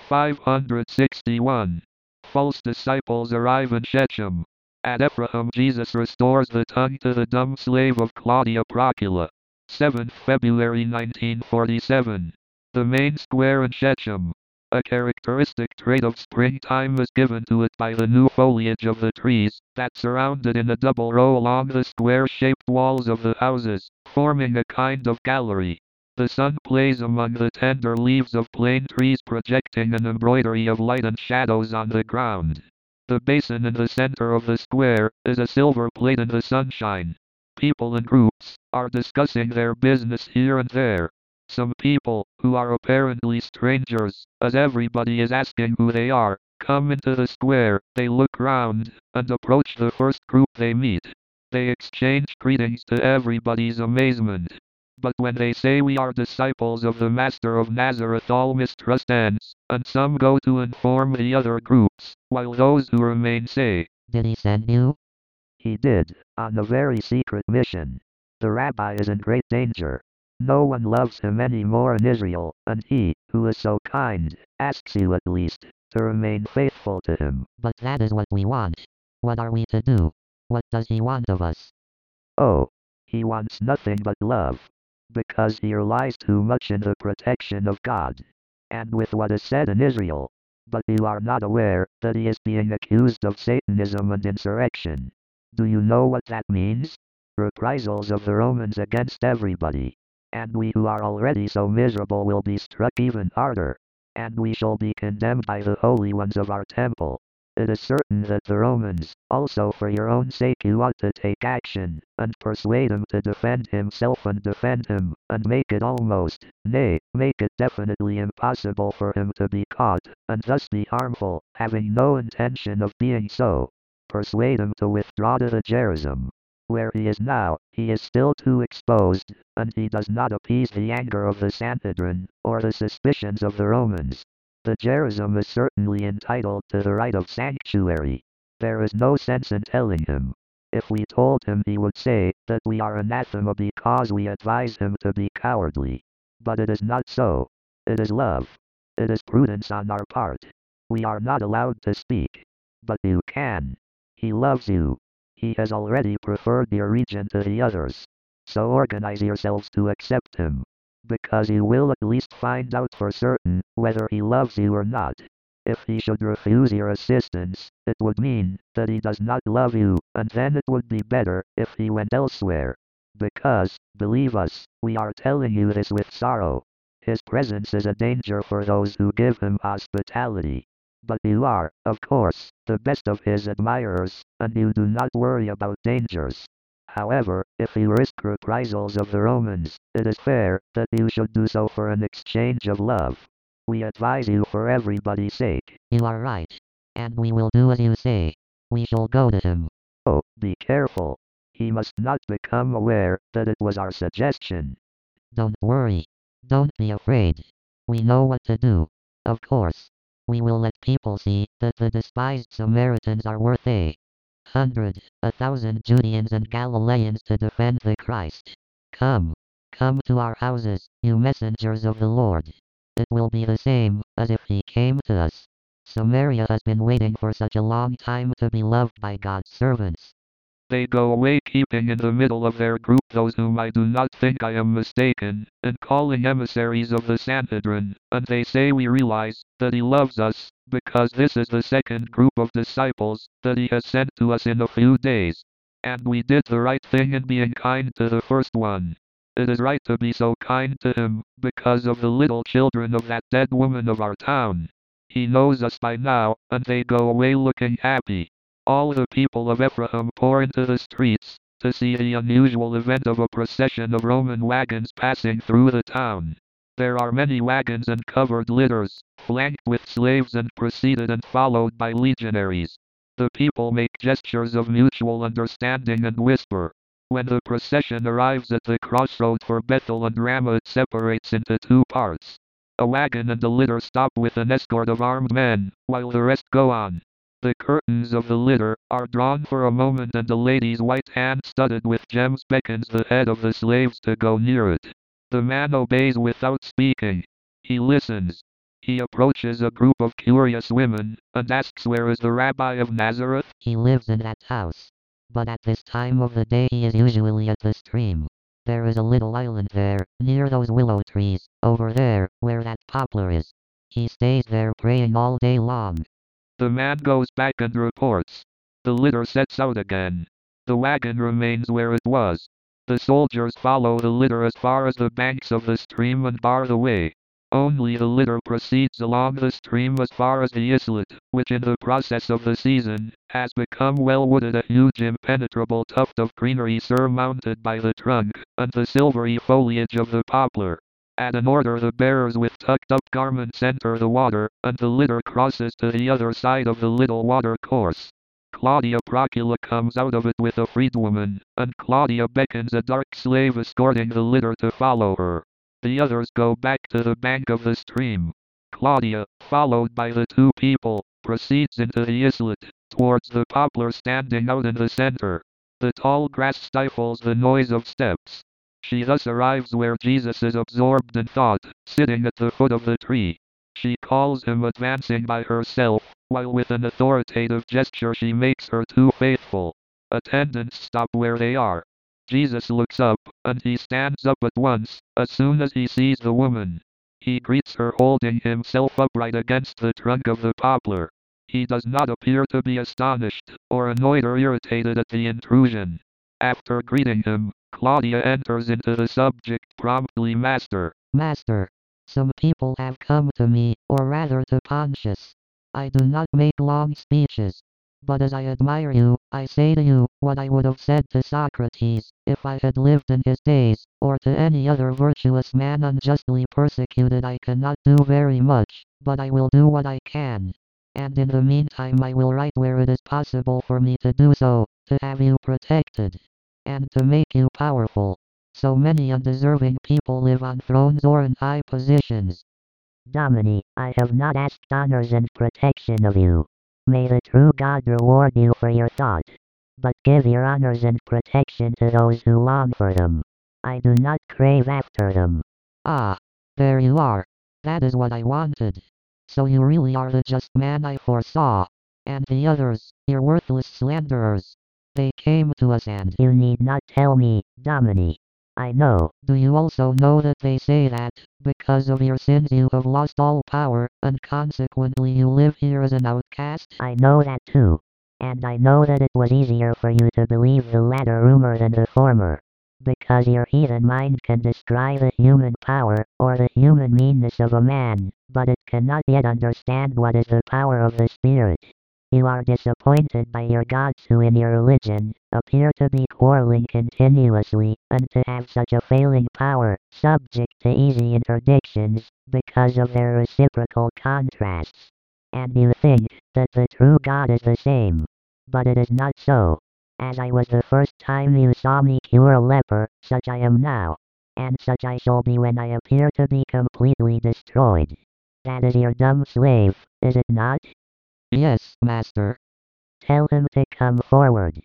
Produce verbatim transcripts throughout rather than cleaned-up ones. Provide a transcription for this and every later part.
five hundred sixty-one. False disciples arrive in Shechem. At Ephraim Jesus restores the tongue to the dumb slave of Claudia Procula. seventh February nineteen forty-seven. The main square in Shechem. A characteristic trait of springtime is given to it by the new foliage of the trees that surround it in a double row along the square-shaped walls of the houses, forming a kind of gallery. The sun plays among the tender leaves of plane trees, projecting an embroidery of light and shadows on the ground. The basin in the center of the square is a silver plate in the sunshine. People in groups are discussing their business here and there. Some people, who are apparently strangers, as everybody is asking who they are, come into the square. They look round and approach the first group they meet. They exchange greetings to everybody's amazement. But when they say we are disciples of the Master of Nazareth, all mistrust ends, and some go to inform the other groups, while those who remain say, Did he send you? He did, on a very secret mission. The rabbi is in great danger. No one loves him any more in Israel, and he, who is so kind, asks you at least to remain faithful to him. But that is what we want. What are we to do? What does he want of us? Oh, he wants nothing but love. Because he relies too much in the protection of God, and with what is said in Israel. But you are not aware that he is being accused of Satanism and insurrection. Do you know what that means? Reprisals of the Romans against everybody. And we who are already so miserable will be struck even harder. And we shall be condemned by the holy ones of our temple. It is certain that the Romans, also for your own sake, you ought to take action, and persuade him to defend himself and defend him, and make it almost, nay, make it definitely impossible for him to be caught, and thus be harmful, having no intention of being so. Persuade him to withdraw to the Gerizim. Where he is now, he is still too exposed, and he does not appease the anger of the Sanhedrin, or the suspicions of the Romans. The Gerizim is certainly entitled to the right of sanctuary. There is no sense in telling him. If we told him, he would say that we are anathema because we advise him to be cowardly. But it is not so. It is love. It is prudence on our part. We are not allowed to speak. But you can. He loves you. He has already preferred your region to the others. So organize yourselves to accept him. Because you will at least find out for certain whether he loves you or not. If he should refuse your assistance, it would mean that he does not love you, and then it would be better if he went elsewhere. Because, believe us, we are telling you this with sorrow. His presence is a danger for those who give him hospitality. But you are, of course, the best of his admirers, and you do not worry about dangers. However, if you risk reprisals of the Romans, it is fair that you should do so for an exchange of love. We advise you for everybody's sake. You are right. And we will do as you say. We shall go to him. Oh, be careful. He must not become aware that it was our suggestion. Don't worry. Don't be afraid. We know what to do. Of course. We will let people see that the despised Samaritans are worth a hundred, a thousand Judeans and Galileans to defend the Christ. Come. Come to our houses, you messengers of the Lord. It will be the same as if he came to us. Samaria has been waiting for such a long time to be loved by God's servants. They go away, keeping in the middle of their group those whom I do not think I am mistaken, and calling emissaries of the Sanhedrin, and they say we realize that he loves us, because this is the second group of disciples that he has sent to us in a few days. And we did the right thing in being kind to the first one. It is right to be so kind to him, because of the little children of that dead woman of our town. He knows us by now, and they go away looking happy. All the people of Ephraim pour into the streets to see the unusual event of a procession of Roman wagons passing through the town. There are many wagons and covered litters, flanked with slaves and preceded and followed by legionaries. The people make gestures of mutual understanding and whisper. When the procession arrives at the crossroad for Bethel and Ramah, it separates into two parts. A wagon and a litter stop with an escort of armed men, while the rest go on. The curtains of the litter are drawn for a moment, and a lady's white hand studded with gems beckons the head of the slaves to go near it. The man obeys without speaking. He listens. He approaches a group of curious women, and asks where is the Rabbi of Nazareth? He lives in that house. But at this time of the day he is usually at the stream. There is a little island there, near those willow trees, over there, where that poplar is. He stays there praying all day long. The man goes back and reports. The litter sets out again. The wagon remains where it was. The soldiers follow the litter as far as the banks of the stream and bar the way. Only the litter proceeds along the stream as far as the islet, which in the process of the season, has become well wooded, a huge impenetrable tuft of greenery surmounted by the trunk, and the silvery foliage of the poplar. At an order the bearers with tucked up garments enter the water, and the litter crosses to the other side of the little water course. Claudia Procula comes out of it with a freedwoman, and Claudia beckons a dark slave escorting the litter to follow her. The others go back to the bank of the stream. Claudia, followed by the two people, proceeds into the islet, towards the poplar standing out in the center. The tall grass stifles the noise of steps. She thus arrives where Jesus is absorbed in thought, sitting at the foot of the tree. She calls him, advancing by herself, while with an authoritative gesture she makes her two faithful attendants stop where they are. Jesus looks up, and he stands up at once, as soon as he sees the woman. He greets her holding himself upright against the trunk of the poplar. He does not appear to be astonished, or annoyed or irritated at the intrusion. After greeting him, Claudia enters into the subject promptly. Master, Master, some people have come to me, or rather to Pontius. I do not make long speeches. But as I admire you, I say to you, what I would have said to Socrates, if I had lived in his days, or to any other virtuous man unjustly persecuted. I cannot do very much, but I will do what I can. And in the meantime I will write where it is possible for me to do so, to have you protected, and to make you powerful. So many undeserving people live on thrones or in high positions. Domini, I have not asked honors and protection of you. May the true God reward you for your thought. But give your honors and protection to those who long for them. I do not crave after them. Ah, there you are. That is what I wanted. So you really are the just man I foresaw. And the others, your worthless slanderers, they came to us and... You need not tell me, Domini. I know. Do you also know that they say that, because of your sins you have lost all power, and consequently you live here as an outcast? I know that too. And I know that it was easier for you to believe the latter rumor than the former. Because your heathen mind can descry the human power, or the human meanness of a man, but it cannot yet understand what is the power of the Spirit. You are disappointed by your gods who in your religion, appear to be quarreling continuously, and to have such a failing power, subject to easy interdictions, because of their reciprocal contrasts. And you think, that the true God is the same. But it is not so. As I was the first time you saw me cure a leper, such I am now. And such I shall be when I appear to be completely destroyed. That is your dumb slave, is it not? Yes, master. Tell him to come forward.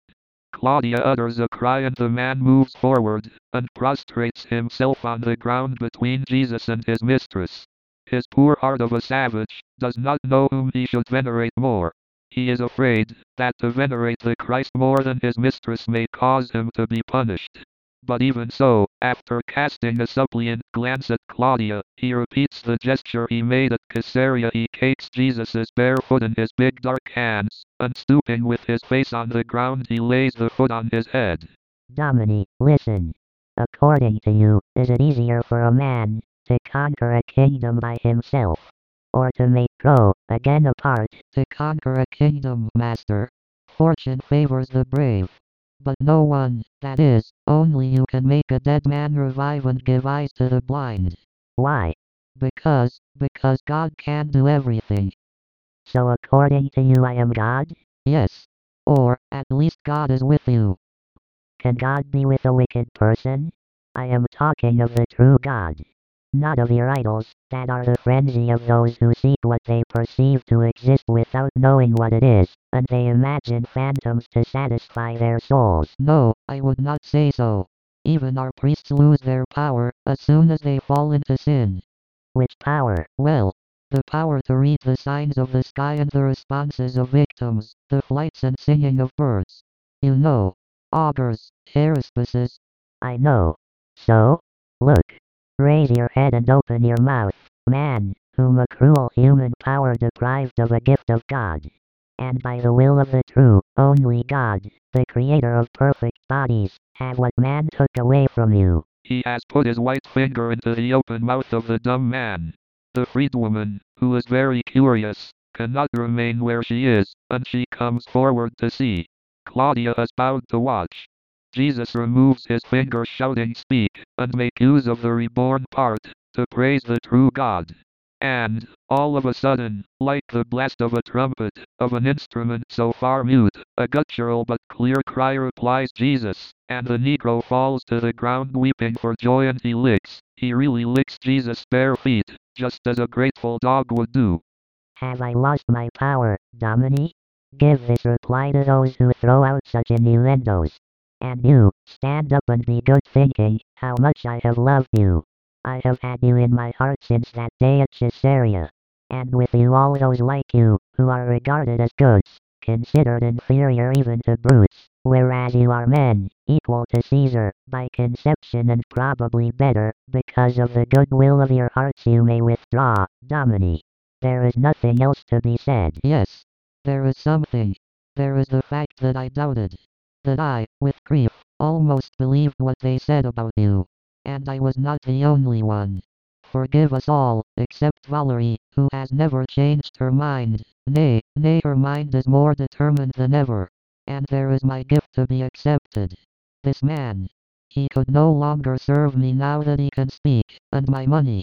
Claudia utters a cry and the man moves forward, and prostrates himself on the ground between Jesus and his mistress. His poor heart of a savage, does not know whom he should venerate more. He is afraid, that to venerate the Christ more than his mistress may cause him to be punished. But even so, after casting a suppliant glance at Claudia, he repeats the gesture he made at Caesarea. He takes Jesus' bare foot in his big dark hands, and stooping with his face on the ground he lays the foot on his head. Domini, listen. According to you, is it easier for a man, to conquer a kingdom by himself, or to make grow, again apart? To conquer a kingdom, master. Fortune favors the brave. But no one, that is, only you can make a dead man revive and give eyes to the blind. Why? Because, because God can do everything. So according to you I am God? Yes. Or, at least God is with you. Can God be with a wicked person? I am talking of the true God. Not of your idols, that are the frenzy of those who seek what they perceive to exist without knowing what it is, and they imagine phantoms to satisfy their souls. No, I would not say so. Even our priests lose their power, as soon as they fall into sin. Which power? Well, The power to read the signs of the sky and the responses of victims, the flights and singing of birds. You know. Augurs, haruspices. I know. So? Look. Raise your head and open your mouth, man, whom a cruel human power deprived of a gift of God. And by the will of the true, only God, the creator of perfect bodies, have what man took away from you. He has put his white finger into the open mouth of the dumb man. The freedwoman, who is very curious, cannot remain where she is, and she comes forward to see. Claudia is bowed to watch. Jesus removes his finger shouting speak, and make use of the reborn part, to praise the true God. And, all of a sudden, like the blast of a trumpet, of an instrument so far mute, a guttural but clear cry replies Jesus, and the Negro falls to the ground weeping for joy, and he licks, he really licks Jesus' bare feet, just as a grateful dog would do. Have I lost my power, Domini? Give this reply to those who throw out such innuendos. And you, stand up and be good, thinking how much I have loved you. I have had you in my heart since that day at Caesarea. And with you all those like you, who are regarded as goods, considered inferior even to brutes, whereas you are men, equal to Caesar, by conception, and probably better, because of the goodwill of your hearts you may withdraw, Domini. There is nothing else to be said. Yes. There is something. There is the fact that I doubted. That I, with grief, almost believed what they said about you. And I was not the only one. Forgive us all, except Valerie, who has never changed her mind. Nay, nay, her mind is more determined than ever. And there is my gift to be accepted. This man. He could no longer serve me now that he can speak, and my money.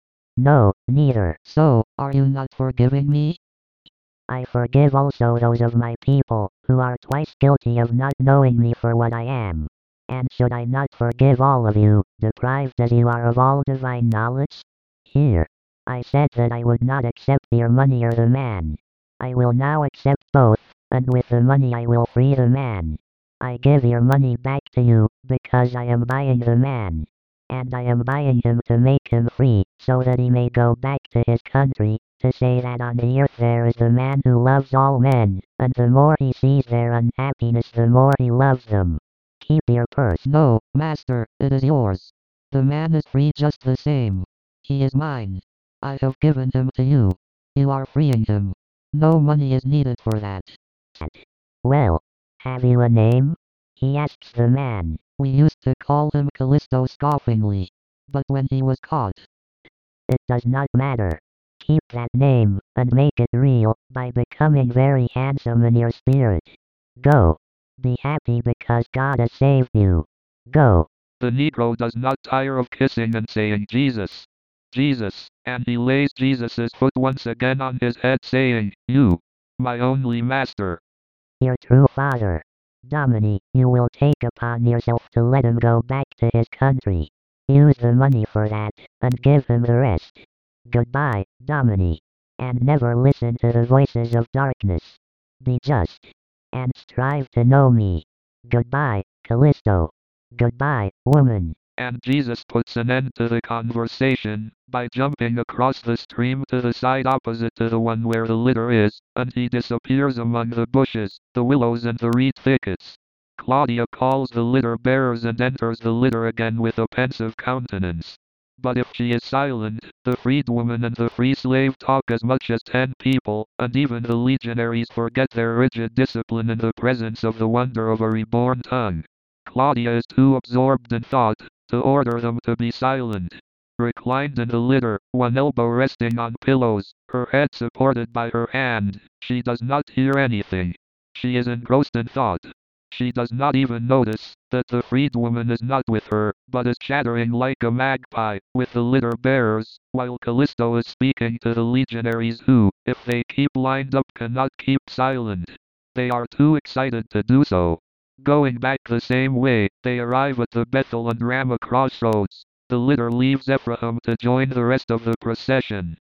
No, neither. So, are you not forgiving me? I forgive also those of my people, who are twice guilty of not knowing me for what I am. And should I not forgive all of you, deprived as you are of all divine knowledge? Here. I said that I would not accept your money or the man. I will now accept both, and with the money I will free the man. I give your money back to you, because I am buying the man. And I am buying him to make him free, so that he may go back to his country, to say that on the earth there is the man who loves all men, and the more he sees their unhappiness the more he loves them. Keep your purse. No, master, it is yours. The man is free just the same. He is mine. I have given him to you. You are freeing him. No money is needed for that. Well, have you a name? He asks the man. We used to call him Callisto scoffingly. But when he was caught. It does not matter. Keep that name, and make it real, by becoming very handsome in your spirit. Go. Be happy because God has saved you. Go. The Negro does not tire of kissing and saying Jesus, Jesus, and he lays Jesus' foot once again on his head, saying, You, my only master. Your true father. Domini, you will take upon yourself to let him go back to his country. Use the money for that, and give him the rest. Goodbye, Domini. And never listen to the voices of darkness. Be just. And strive to know me. Goodbye, Callisto. Goodbye, woman. And Jesus puts an end to the conversation, by jumping across the stream to the side opposite to the one where the litter is, and he disappears among the bushes, the willows and the reed thickets. Claudia calls the litter bearers and enters the litter again with a pensive countenance. But if she is silent, the freedwoman and the free slave talk as much as ten people, and even the legionaries forget their rigid discipline in the presence of the wonder of a reborn tongue. Claudia is too absorbed in thought to order them to be silent. Reclined in the litter, one elbow resting on pillows, her head supported by her hand, she does not hear anything. She is engrossed in thought. She does not even notice that the freedwoman is not with her, but is chattering like a magpie with the litter bearers, while Callisto is speaking to the legionaries who, if they keep lined up, cannot keep silent. They are too excited to do so. Going back the same way, they arrive at the Bethel and Ramah crossroads. The litter leaves Ephraim to join the rest of the procession.